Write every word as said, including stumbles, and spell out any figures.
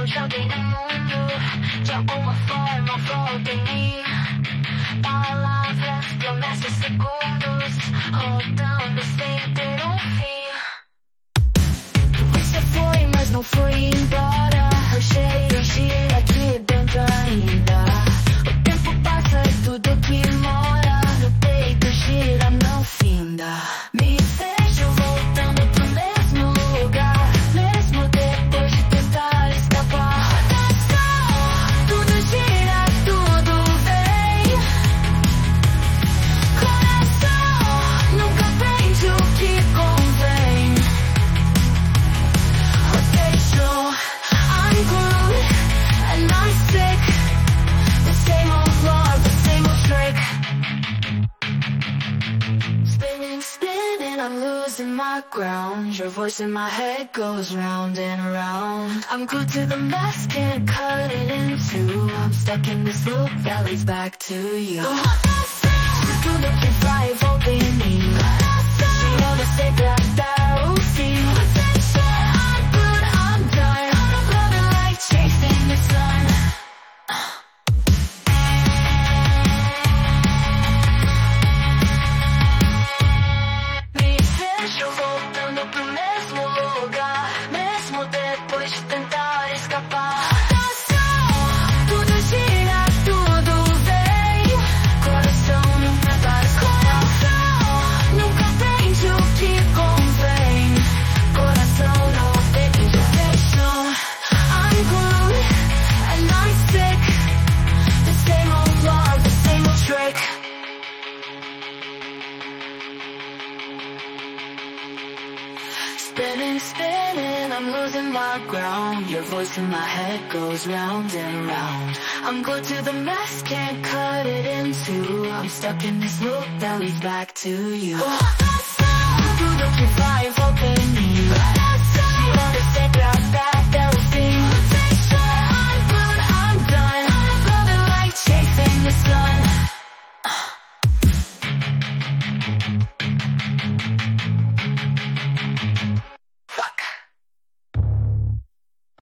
eu joguei no mundo. De alguma forma eu volto em mim. Palavras, promessas, segundos, rodando sem ter um fim. Você foi, mas não foi embora. O cheiro gira aqui dentro ainda. O tempo passa e tudo que mora no peito gira, não finda. Me vejo voltando pro mesmo lugar, mesmo depois de tentar escapar. Coração, tudo gira, tudo vem. Coração, nunca aprende o que convém. Rotation, I'm glued and I'm sick. The same old love, the same old trick. Spinning, spinning, I'm losing my ground. Your voice in my head goes round and around. I'm glued to the mess, can't cut it in two. I'm stuck in this loop that leads back to you. Tudo que vai e volta em mim. Girando sempre até o fim. I'm good, I'm done. I'm loving like chasing the sun. Me vejo voltando pro mesmo lugar, mesmo depois de tentar escapar. Coração, tudo gira, tudo vem. Coração nunca para. Coração nunca aprende o que convém. Coração não tem proteção. I'm glued and I'm sick. The same old love, the same old trick. Spinning, spinning, I'm losing my ground. Your voice in my head goes round and round. I'm glued to the mess, can't cut it in two. I'm stuck in this loop that leads back to you. Tudo que vai e volta em mim.